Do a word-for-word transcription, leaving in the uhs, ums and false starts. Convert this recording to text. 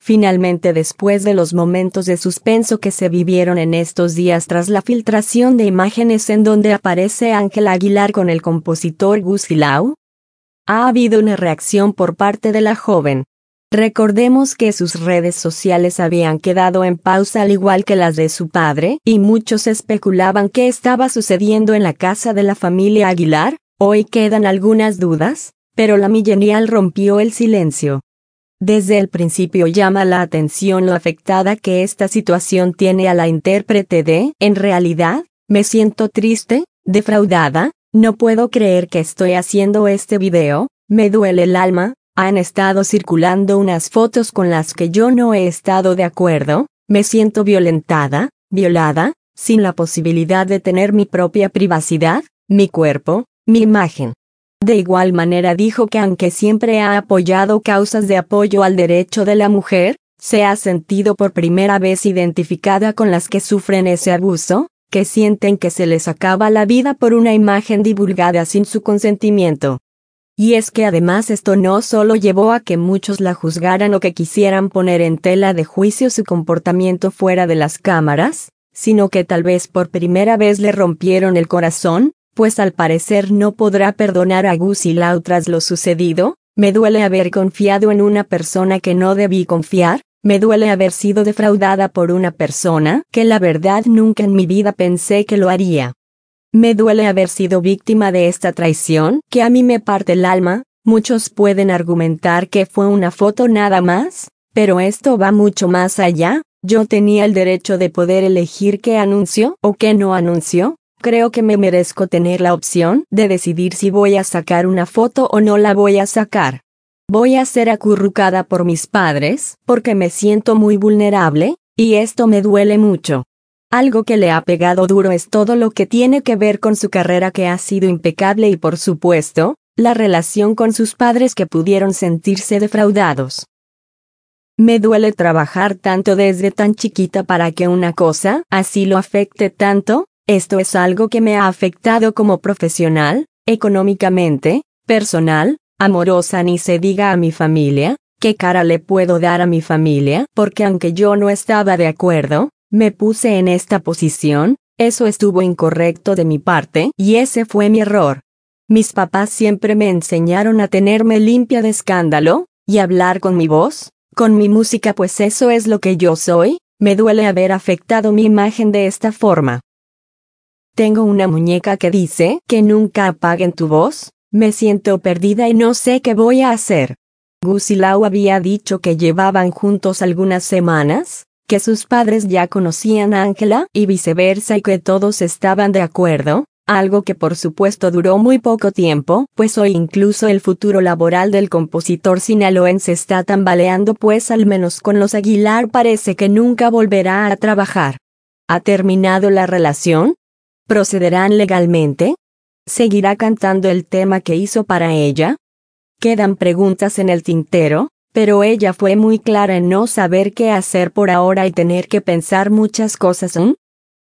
Finalmente, después de los momentos de suspenso que se vivieron en estos días tras la filtración de imágenes en donde aparece Ángela Aguilar con el compositor Gus Silao, ha habido una reacción por parte de la joven. Recordemos que sus redes sociales habían quedado en pausa al igual que las de su padre, y muchos especulaban qué estaba sucediendo en la casa de la familia Aguilar. Hoy quedan algunas dudas, pero la millennial rompió el silencio. Desde el principio llama la atención lo afectada que esta situación tiene a la intérprete de "En realidad, me siento triste, defraudada, no puedo creer que estoy haciendo este video, me duele el alma, han estado circulando unas fotos con las que yo no he estado de acuerdo, me siento violentada, violada, sin la posibilidad de tener mi propia privacidad, mi cuerpo, mi imagen". De igual manera dijo que aunque siempre ha apoyado causas de apoyo al derecho de la mujer, se ha sentido por primera vez identificada con las que sufren ese abuso, que sienten que se les acaba la vida por una imagen divulgada sin su consentimiento. Y es que además esto no solo llevó a que muchos la juzgaran o que quisieran poner en tela de juicio su comportamiento fuera de las cámaras, sino que tal vez por primera vez le rompieron el corazón, pues al parecer no podrá perdonar a Gus Silao tras lo sucedido. Me duele haber confiado en una persona que no debí confiar, me duele haber sido defraudada por una persona que la verdad nunca en mi vida pensé que lo haría. Me duele haber sido víctima de esta traición que a mí me parte el alma. Muchos pueden argumentar que fue una foto nada más, pero esto va mucho más allá. Yo tenía el derecho de poder elegir qué anuncio o qué no anuncio. Creo que me merezco tener la opción de decidir si voy a sacar una foto o no la voy a sacar. Voy a ser acurrucada por mis padres porque me siento muy vulnerable, y esto me duele mucho. Algo que le ha pegado duro es todo lo que tiene que ver con su carrera, que ha sido impecable, y por supuesto, la relación con sus padres, que pudieron sentirse defraudados. Me duele trabajar tanto desde tan chiquita para que una cosa así lo afecte tanto. Esto es algo que me ha afectado como profesional, económicamente, personal, amorosa, ni se diga a mi familia. ¿Qué cara le puedo dar a mi familia? Porque aunque yo no estaba de acuerdo, me puse en esta posición, eso estuvo incorrecto de mi parte y ese fue mi error. Mis papás siempre me enseñaron a tenerme limpia de escándalo, y hablar con mi voz, con mi música, pues eso es lo que yo soy. Me duele haber afectado mi imagen de esta forma. Tengo una muñeca que dice que nunca apaguen tu voz, me siento perdida y no sé qué voy a hacer. Gus Silao había dicho que llevaban juntos algunas semanas, que sus padres ya conocían a Ángela y viceversa, y que todos estaban de acuerdo, algo que por supuesto duró muy poco tiempo, pues hoy incluso el futuro laboral del compositor sinaloense está tambaleando, pues al menos con los Aguilar parece que nunca volverá a trabajar. ¿Ha terminado la relación? ¿Procederán legalmente? ¿Seguirá cantando el tema que hizo para ella? Quedan preguntas en el tintero, pero ella fue muy clara en no saber qué hacer por ahora y tener que pensar muchas cosas. ¿Mm?